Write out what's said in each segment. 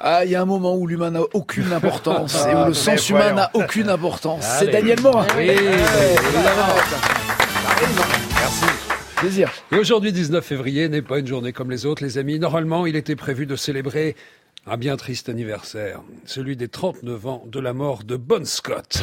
Ah, il y a un moment où l'humain n'a aucune importance et où le sens humain n'a aucune importance. C'est Daniel Morin. Oui, Merci. Plaisir. Et aujourd'hui, 19 février, n'est pas une journée comme les autres, les amis. Normalement, il était prévu de célébrer un bien triste anniversaire, celui des 39 ans de la mort de Bon Scott.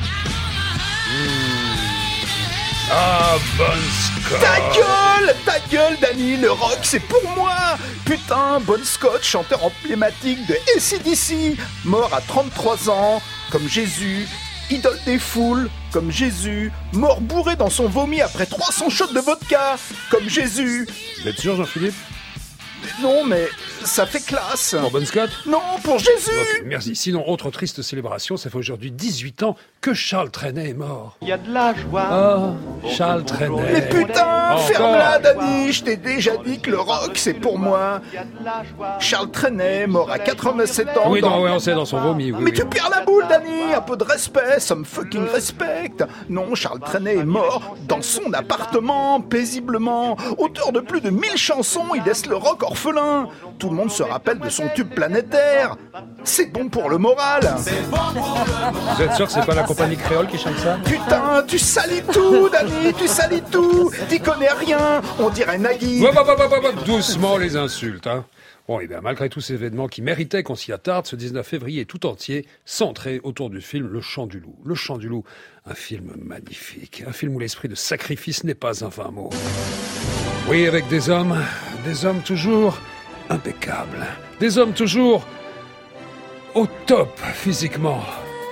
Ah, Bon Scott. Ta gueule, Danny, le rock, c'est pour moi. Putain, Bon Scott, chanteur emblématique de AC/DC, mort à 33 ans, comme Jésus, idole des foules, comme Jésus, mort bourré dans son vomi après 300 shots de vodka, comme Jésus. Vous êtes sûr, Jean-Philippe? Non, mais ça fait classe. Pour Bon Scott? Non, pour Jésus. Ok, merci. Sinon, autre triste célébration, ça fait aujourd'hui 18 ans que Charles Trenet est mort. Il y a de la joie. Oh, Charles Trenet. Mais putain, Encore. ferme-la, Danny, je t'ai déjà dit que le rock, c'est pour moi. Charles Trenet, mort à 87 ans. Oui, non, ouais, on sait, dans son vomi. Oui, Mais oui. tu perds la boule, Danny. Un peu de respect, some fucking respect. Non, Charles Trenet est mort dans son appartement, paisiblement. Auteur de plus de 1000 chansons, il laisse le rock orphelin. Tout le monde se rappelle de son tube planétaire. C'est bon pour le moral. Vous êtes sûr que c'est pas la compagnie créole qui chante ça? Putain, tu salis tout, Danny, tu salis tout. T'y connais rien, on dirait Nagui. Doucement les insultes, hein. Bon, et bien, malgré tous ces événements qui méritaient qu'on s'y attarde, ce 19 février est tout entier centré autour du film Le Chant du Loup. Le Chant du Loup, un film magnifique, un film où l'esprit de sacrifice n'est pas un vain mot. Oui, avec des hommes toujours impeccables, des hommes toujours au top physiquement,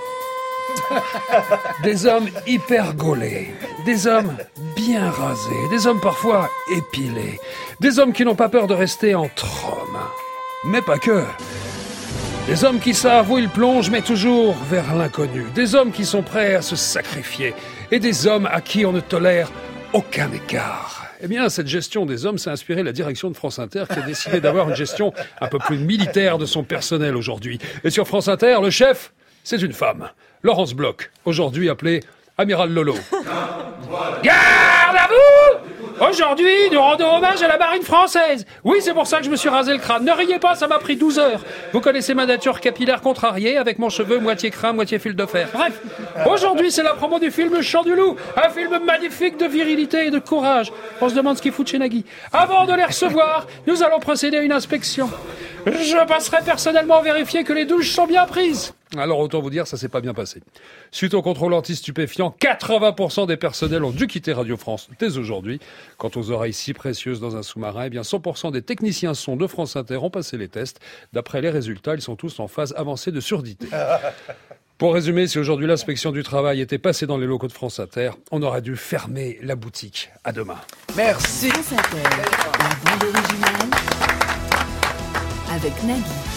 des hommes hyper gaulés, des hommes bien rasés, des hommes parfois épilés, des hommes qui n'ont pas peur de rester entre hommes, mais pas que. Des hommes qui savent où ils plongent, mais toujours vers l'inconnu. Des hommes qui sont prêts à se sacrifier. Et des hommes à qui on ne tolère aucun écart. Eh bien, cette gestion des hommes s'est inspiré la direction de France Inter qui a décidé d'avoir une gestion un peu plus militaire de son personnel aujourd'hui. Et sur France Inter, le chef, c'est une femme. Laurence Bloch, aujourd'hui appelée Amiral Lolo. Garde à vous! Aujourd'hui, nous rendons hommage à la marine française. Oui, c'est pour ça que je me suis rasé le crâne. Ne riez pas, ça m'a pris 12 heures. Vous connaissez ma nature capillaire contrariée, avec mon cheveu moitié crin, moitié fil de fer. Bref, aujourd'hui, c'est la promo du film Le Chant du Loup. Un film magnifique de virilité et de courage. On se demande ce qu'ils foutent chez Nagui. Avant de les recevoir, nous allons procéder à une inspection. Je passerai personnellement vérifier que les douches sont bien prises. Alors autant vous dire, ça s'est pas bien passé. Suite au contrôle anti-stupéfiant, 80% des personnels ont dû quitter Radio France dès aujourd'hui. Quant aux oreilles si précieuses dans un sous-marin, eh bien 100% des techniciens son de France Inter ont passé les tests. D'après les résultats, ils sont tous en phase avancée de surdité. Pour résumer, si aujourd'hui l'inspection du travail était passée dans les locaux de France Inter, on aurait dû fermer la boutique. À demain. Merci. France Inter, la bande originale avec Nagui.